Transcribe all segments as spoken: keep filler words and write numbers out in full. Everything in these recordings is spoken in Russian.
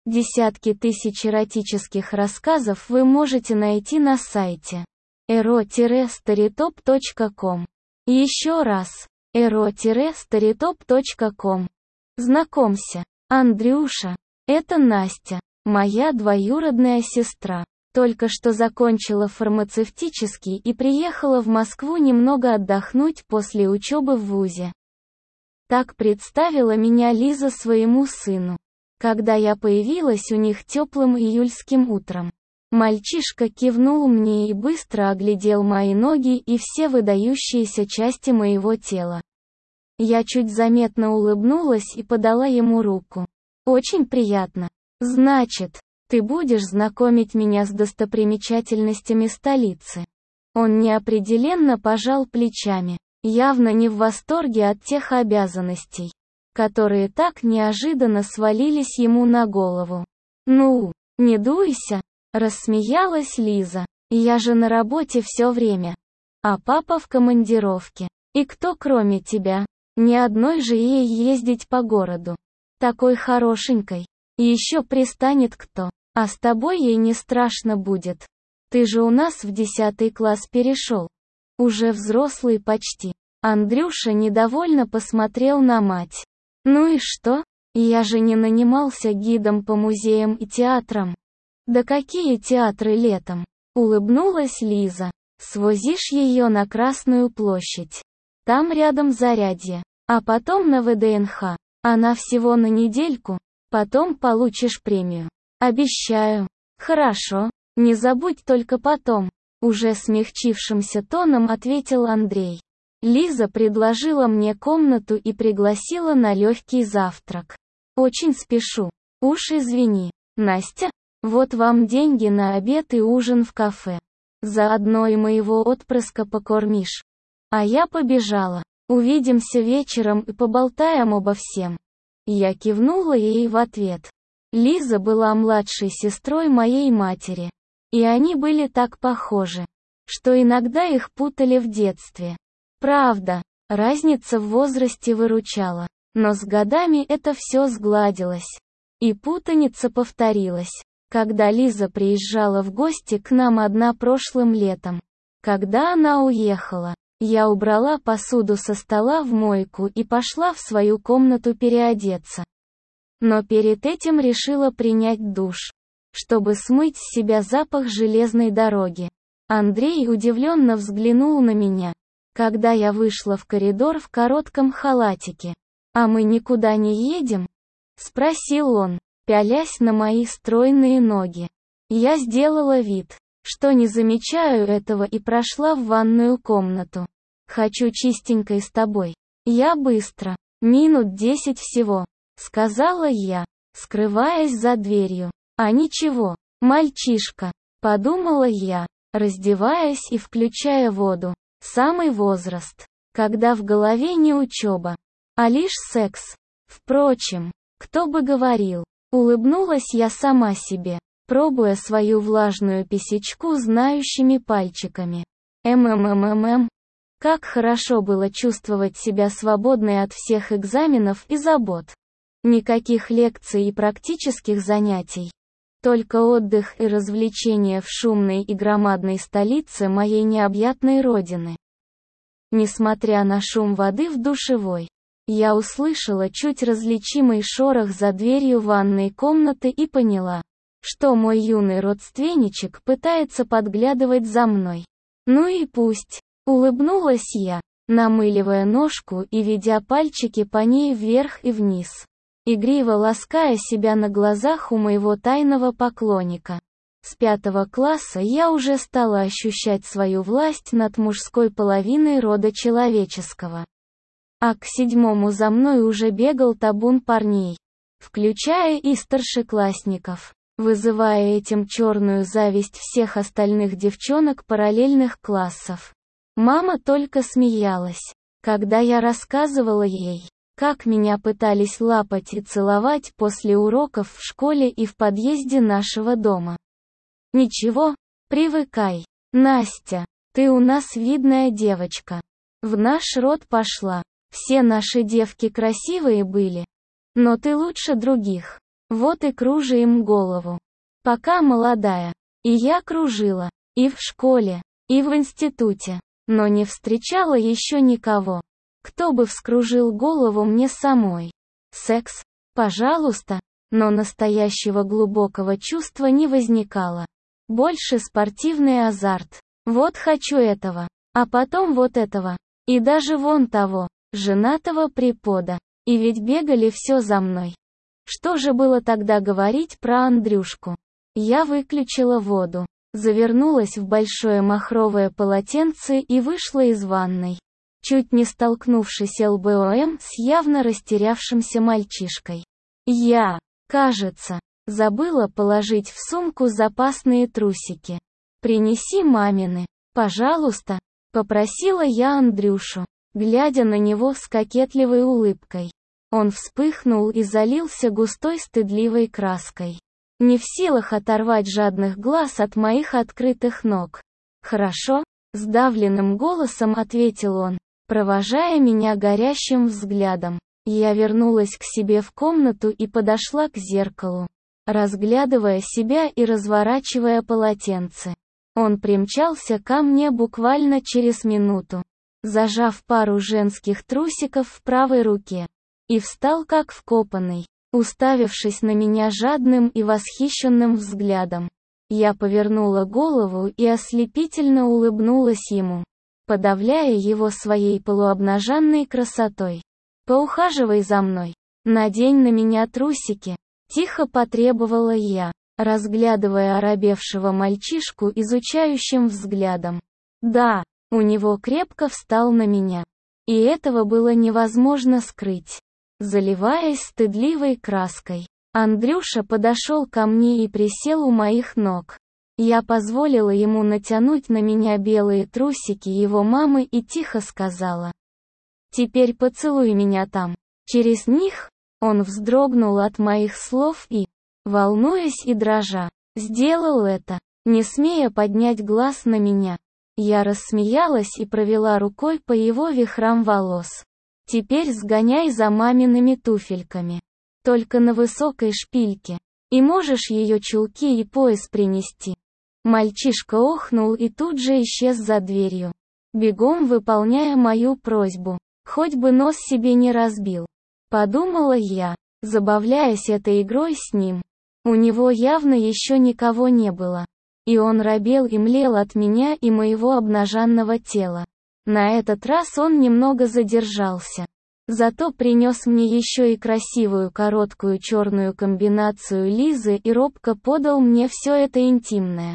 Десятки тысяч эротических рассказов вы можете найти на сайте эро старитоп точка ком. Еще раз, эро старитоп точка ком. Знакомься, Андрюша, это Настя, моя двоюродная сестра. Только что закончила фармацевтический и приехала в Москву немного отдохнуть после учебы в вузе. Так представила меня Лиза своему сыну, когда я появилась у них теплым июльским утром. Мальчишка кивнул мне и быстро оглядел мои ноги и все выдающиеся части моего тела. Я чуть заметно улыбнулась и подала ему руку. Очень приятно. Значит, ты будешь знакомить меня с достопримечательностями столицы. Он неопределенно пожал плечами, явно не в восторге от тех обязанностей, которые так неожиданно свалились ему на голову. Ну, не дуйся, рассмеялась Лиза. Я же на работе все время. А папа в командировке. И кто кроме тебя? Ни одной же ей ездить по городу. Такой хорошенькой. И еще пристанет кто. А с тобой ей не страшно будет. Ты же у нас в десятый класс перешел. Уже взрослый почти. Андрюша недовольно посмотрел на мать. Ну и что? Я же не нанимался гидом по музеям и театрам. Да какие театры летом? Улыбнулась Лиза. Свозишь ее на Красную площадь. Там рядом Зарядье. А потом на вэ дэ эн ха. Она всего на недельку. Потом получишь премию. Обещаю. Хорошо. Не забудь только потом. Уже смягчившимся тоном ответил Андрей. Лиза предложила мне комнату и пригласила на легкий завтрак. Очень спешу. Уж извини, Настя. Вот вам деньги на обед и ужин в кафе. Заодно и моего отпрыска покормишь. А я побежала. Увидимся вечером и поболтаем обо всем. Я кивнула ей в ответ. Лиза была младшей сестрой моей матери. И они были так похожи, что иногда их путали в детстве. Правда, разница в возрасте выручала. Но с годами это все сгладилось. И путаница повторилась, когда Лиза приезжала в гости к нам одна прошлым летом. Когда она уехала, я убрала посуду со стола в мойку и пошла в свою комнату переодеться. Но перед этим решила принять душ, чтобы смыть с себя запах железной дороги. Андрей удивленно взглянул на меня, когда я вышла в коридор в коротком халатике. «А мы никуда не едем?» — спросил он, пялясь на мои стройные ноги. Я сделала вид, что не замечаю этого и прошла в ванную комнату. «Хочу чистенькой с тобой. Я быстро. Минут десять всего», — сказала я, скрываясь за дверью. «А ничего, мальчишка», — подумала я, раздеваясь и включая воду. Самый возраст, когда в голове не учеба, а лишь секс. Впрочем, кто бы говорил. Улыбнулась я сама себе, пробуя свою влажную писечку знающими пальчиками. ММММ. Как хорошо было чувствовать себя свободной от всех экзаменов и забот. Никаких лекций и практических занятий. Только отдых и развлечения в шумной и громадной столице моей необъятной родины. Несмотря на шум воды в душевой, я услышала чуть различимый шорох за дверью ванной комнаты и поняла, что мой юный родственничек пытается подглядывать за мной. Ну и пусть. Улыбнулась я, намыливая ножку и ведя пальчики по ней вверх и вниз, игриво лаская себя на глазах у моего тайного поклонника. С пятого класса я уже стала ощущать свою власть над мужской половиной рода человеческого. А к седьмому за мной уже бегал табун парней, включая и старшеклассников, вызывая этим черную зависть всех остальных девчонок параллельных классов. Мама только смеялась, когда я рассказывала ей, как меня пытались лапать и целовать после уроков в школе и в подъезде нашего дома. Ничего, привыкай, Настя, ты у нас видная девочка. В наш род пошла, все наши девки красивые были. Но ты лучше других. Вот и кружи им голову. Пока молодая. И я кружила. И в школе, и в институте. Но не встречала еще никого, кто бы вскружил голову мне самой. Секс? Пожалуйста. Но настоящего глубокого чувства не возникало. Больше спортивный азарт. Вот хочу этого. А потом вот этого. И даже вон того, женатого препода. И ведь бегали все за мной. Что же было тогда говорить про Андрюшку? Я выключила воду, завернулась в большое махровое полотенце и вышла из ванной, чуть не столкнувшись лбом с явно растерявшимся мальчишкой. Я, кажется, забыла положить в сумку запасные трусики. «Принеси мамины, пожалуйста», — попросила я Андрюшу, глядя на него с кокетливой улыбкой. Он вспыхнул и залился густой стыдливой краской. Не в силах оторвать жадных глаз от моих открытых ног. «Хорошо», — сдавленным голосом ответил он, провожая меня горящим взглядом. Я вернулась к себе в комнату и подошла к зеркалу, разглядывая себя и разворачивая полотенце. Он примчался ко мне буквально через минуту, зажав пару женских трусиков в правой руке, и встал как вкопанный, уставившись на меня жадным и восхищенным взглядом. Я повернула голову и ослепительно улыбнулась ему, подавляя его своей полуобнаженной красотой. «Поухаживай за мной. Надень на меня трусики», — тихо потребовала я, разглядывая оробевшего мальчишку изучающим взглядом. Да, у него крепко встал на меня. И этого было невозможно скрыть. Заливаясь стыдливой краской, Андрюша подошел ко мне и присел у моих ног. Я позволила ему натянуть на меня белые трусики его мамы и тихо сказала: «Теперь поцелуй меня там». Через них он вздрогнул от моих слов и, волнуясь и дрожа, сделал это, не смея поднять глаз на меня. Я рассмеялась и провела рукой по его вихрам волос. «Теперь сгоняй за мамиными туфельками. Только на высокой шпильке. И можешь ее чулки и пояс принести». Мальчишка охнул и тут же исчез за дверью, бегом выполняя мою просьбу. Хоть бы нос себе не разбил. Подумала я, забавляясь этой игрой с ним. У него явно еще никого не было. И он робел и млел от меня и моего обнаженного тела. На этот раз он немного задержался. Зато принес мне еще и красивую короткую черную комбинацию Лизы и робко подал мне все это интимное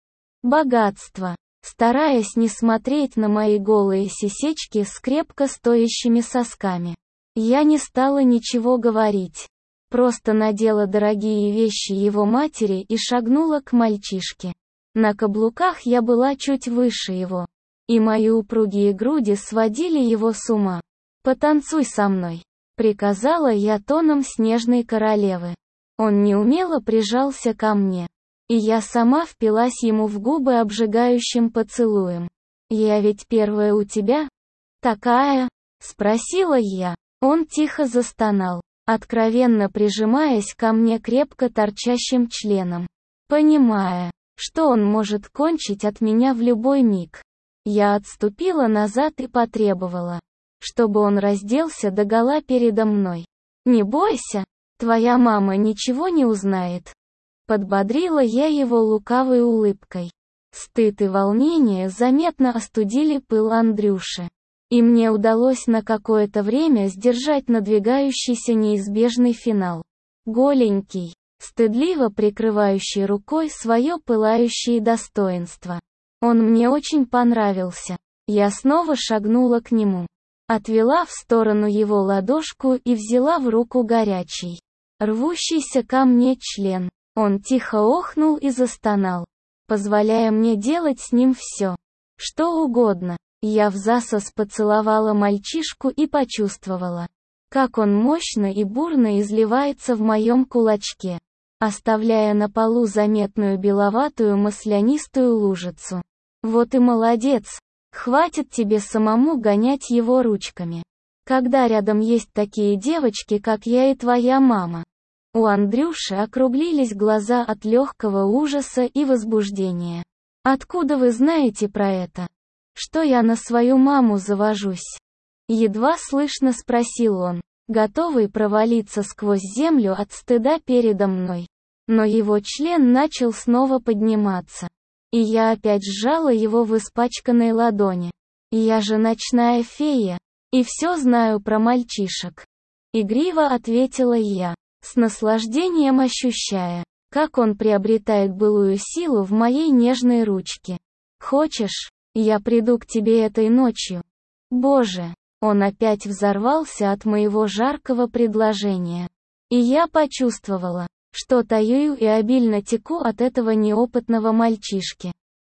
богатство, стараясь не смотреть на мои голые сисечки с крепко стоящими сосками. Я не стала ничего говорить. Просто надела дорогие вещи его матери и шагнула к мальчишке. На каблуках я была чуть выше его, и мои упругие груди сводили его с ума. «Потанцуй со мной», — приказала я тоном снежной королевы. Он неумело прижался ко мне, и я сама впилась ему в губы обжигающим поцелуем. «Я ведь первая у тебя? Такая?» — спросила я. Он тихо застонал, откровенно прижимаясь ко мне крепко торчащим членом, понимая, что он может кончить от меня в любой миг. Я отступила назад и потребовала, чтобы он разделся догола передо мной. «Не бойся, твоя мама ничего не узнает». Подбодрила я его лукавой улыбкой. Стыд и волнение заметно остудили пыл Андрюши. И мне удалось на какое-то время сдержать надвигающийся неизбежный финал. Голенький, стыдливо прикрывающий рукой свое пылающее достоинство. Он мне очень понравился. Я снова шагнула к нему, отвела в сторону его ладошку и взяла в руку горячий, рвущийся ко мне член. Он тихо охнул и застонал, позволяя мне делать с ним все, что угодно. Я взасос поцеловала мальчишку и почувствовала, как он мощно и бурно изливается в моем кулачке, оставляя на полу заметную беловатую маслянистую лужицу. «Вот и молодец! Хватит тебе самому гонять его ручками, когда рядом есть такие девочки, как я и твоя мама». У Андрюши округлились глаза от легкого ужаса и возбуждения. «Откуда вы знаете про это? Что я на свою маму завожусь?» Едва слышно спросил он, готовый провалиться сквозь землю от стыда передо мной. Но его член начал снова подниматься. И я опять сжала его в испачканной ладони. «Я же ночная фея, и все знаю про мальчишек». Игриво ответила я, с наслаждением ощущая, как он приобретает былую силу в моей нежной ручке. «Хочешь, я приду к тебе этой ночью?» Боже, он опять взорвался от моего жаркого предложения. И я почувствовала, что таю и обильно теку от этого неопытного мальчишки.